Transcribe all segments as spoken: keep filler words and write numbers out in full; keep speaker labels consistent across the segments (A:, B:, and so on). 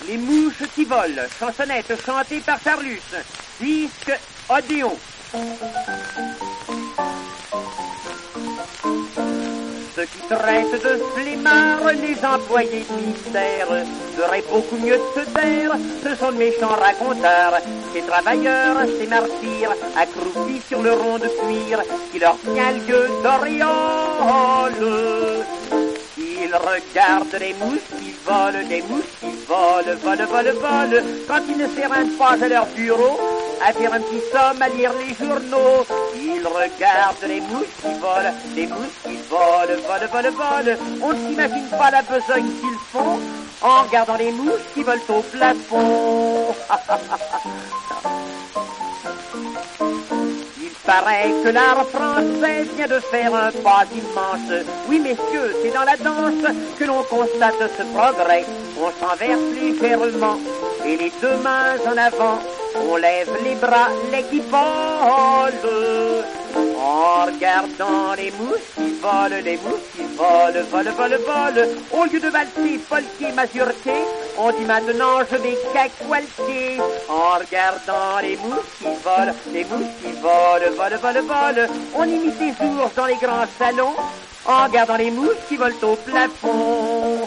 A: Les mouches qui volent, chansonnette chantée par Charlus, disque Odéon. Ceux qui traitent de flemmards les employés de ministère seraient beaucoup mieux de se taire, ce sont de méchants raconteurs, ces travailleurs, ces martyrs, accroupis sur le rond de cuir, qui leur tient le gueux d'auréole. Ils regardent les mouches qui volent, les mouches qui volent, volent, volent, volent, quand ils ne s'éreignent pas à leur bureau, à faire un petit somme, à lire les journaux. Ils regardent les mouches qui volent, les mouches qui volent, volent, volent, volent. On ne s'imagine pas la besogne qu'ils font en regardant les mouches qui volent au plafond. Il paraît que l'art français vient de faire un pas immense. Oui, messieurs, c'est dans la danse que l'on constate ce progrès. On s'enverse légèrement et les deux mains en avant. On lève les bras, les qui volent. En regardant les mouches qui volent, les mouches qui volent, volent, volent, volent. Au lieu de valser, polquer, mazurquer, on dit maintenant je vais cacahualquer. En regardant les mouches qui volent, les mouches qui volent, volent, volent, volent. On imite les ours dans les grands salons, en regardant les mouches qui volent au plafond.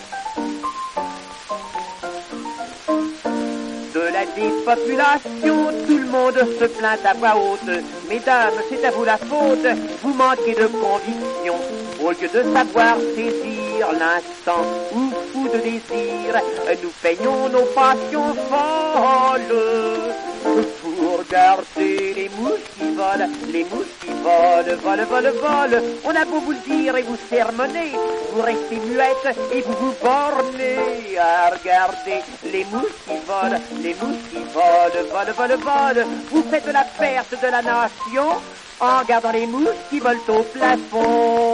A: De la dépopulation, tout le monde se plaint à voix haute. Mesdames, c'est à vous la faute, vous manquez de conviction. Au lieu de savoir saisir l'instant ou fou de désir, nous peignons nos passions folles. Pour regarder les mouches qui volent, les mouches qui volent, volent, volent, volent. On a beau vous le dire et vous sermonner, vous restez muette et vous vous bornez à regarder les mouches qui volent, les mouches qui volent, volent, volent, volent. Vous faites la perte de la nation en regardant les mouches qui volent au plafond.